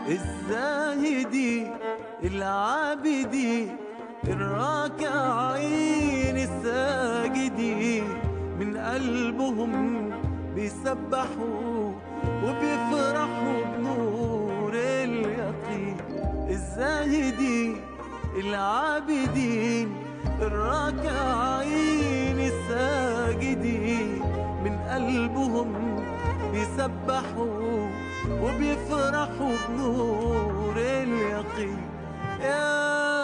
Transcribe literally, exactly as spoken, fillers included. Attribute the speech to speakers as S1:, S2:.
S1: الزاهدين العابدين الراكعين الساجدين من قلبهم بيسبحوا وبيفرحوا بنور اليقين. الزاهدين العابدين الراكعين الساجدين من قلبهم بيسبحوا وبيفرحوا بنور اليقين. يا